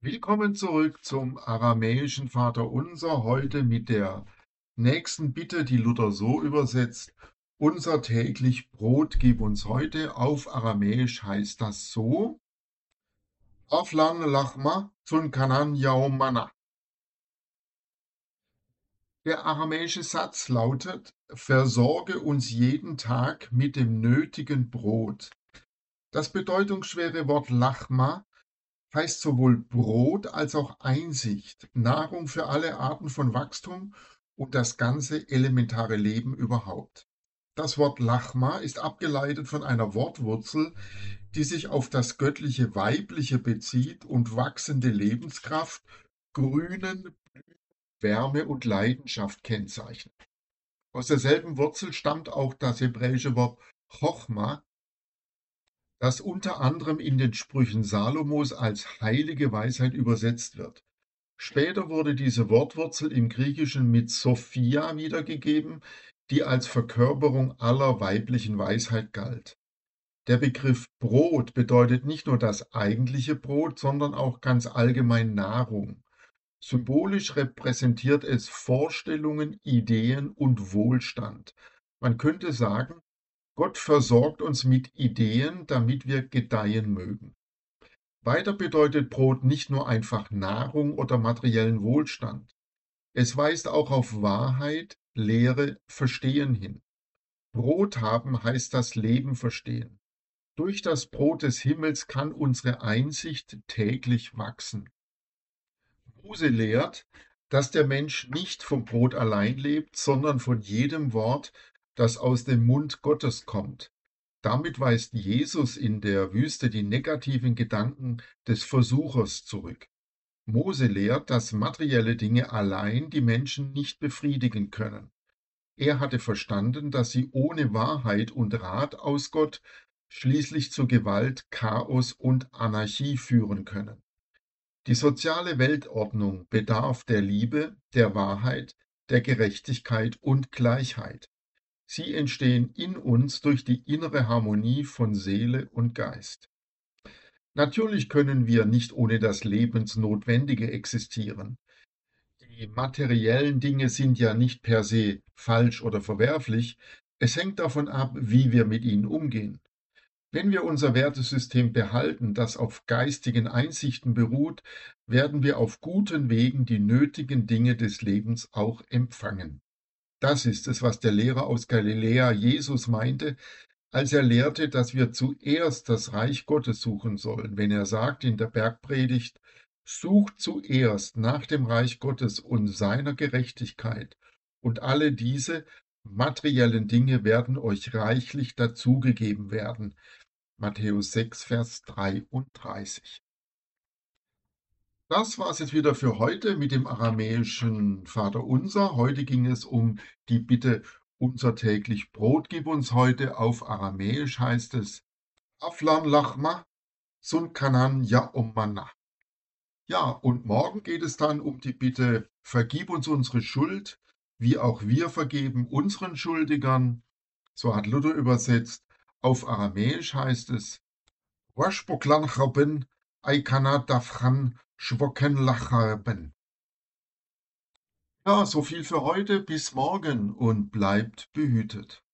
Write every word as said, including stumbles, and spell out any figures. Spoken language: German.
Willkommen zurück zum aramäischen Vaterunser, heute mit der nächsten Bitte, die Luther so übersetzt: Unser täglich Brot gib uns heute. Auf Aramäisch heißt das so: Aflan lachma zun kanan yaumana. Der aramäische Satz lautet: Versorge uns jeden Tag mit dem nötigen Brot. Das bedeutungsschwere Wort Lachma heißt sowohl Brot als auch Einsicht, Nahrung für alle Arten von Wachstum und das ganze elementare Leben überhaupt. Das Wort Lachma ist abgeleitet von einer Wortwurzel, die sich auf das göttliche Weibliche bezieht und wachsende Lebenskraft, Grünen, Wärme und Leidenschaft kennzeichnet. Aus derselben Wurzel stammt auch das hebräische Wort Chochma, das unter anderem in den Sprüchen Salomos als heilige Weisheit übersetzt wird. Später wurde diese Wortwurzel im Griechischen mit Sophia wiedergegeben, die als Verkörperung aller weiblichen Weisheit galt. Der Begriff Brot bedeutet nicht nur das eigentliche Brot, sondern auch ganz allgemein Nahrung. Symbolisch repräsentiert es Vorstellungen, Ideen und Wohlstand. Man könnte sagen, Gott versorgt uns mit Ideen, damit wir gedeihen mögen. Weiter bedeutet Brot nicht nur einfach Nahrung oder materiellen Wohlstand. Es weist auch auf Wahrheit, Lehre, Verstehen hin. Brot haben heißt das Leben verstehen. Durch das Brot des Himmels kann unsere Einsicht täglich wachsen. Mose lehrt, dass der Mensch nicht vom Brot allein lebt, sondern von jedem Wort, das aus dem Mund Gottes kommt. Damit weist Jesus in der Wüste die negativen Gedanken des Versuchers zurück. Mose lehrt, dass materielle Dinge allein die Menschen nicht befriedigen können. Er hatte verstanden, dass sie ohne Wahrheit und Rat aus Gott schließlich zu Gewalt, Chaos und Anarchie führen können. Die soziale Weltordnung bedarf der Liebe, der Wahrheit, der Gerechtigkeit und Gleichheit. Sie entstehen in uns durch die innere Harmonie von Seele und Geist. Natürlich können wir nicht ohne das Lebensnotwendige existieren. Die materiellen Dinge sind ja nicht per se falsch oder verwerflich. Es hängt davon ab, wie wir mit ihnen umgehen. Wenn wir unser Wertesystem behalten, das auf geistigen Einsichten beruht, werden wir auf guten Wegen die nötigen Dinge des Lebens auch empfangen. Das ist es, was der Lehrer aus Galiläa Jesus meinte, als er lehrte, dass wir zuerst das Reich Gottes suchen sollen, wenn er sagt in der Bergpredigt: Sucht zuerst nach dem Reich Gottes und seiner Gerechtigkeit, und alle diese materiellen Dinge werden euch reichlich dazugegeben werden. Matthäus sechs, Vers dreiunddreißig. Das war es jetzt wieder für heute mit dem aramäischen Vaterunser. Heute ging es um die Bitte: Unser täglich Brot gib uns heute. Auf Aramäisch heißt es Aflan lachma sun kanan yaomana. Ja, und morgen geht es dann um die Bitte: Vergib uns unsere Schuld, wie auch wir vergeben unseren Schuldigern. So hat Luther übersetzt. Auf Aramäisch heißt es Washboklan charben, Eikana dafran schwoken lacharben. Ja, so viel für heute. Bis morgen und bleibt behütet.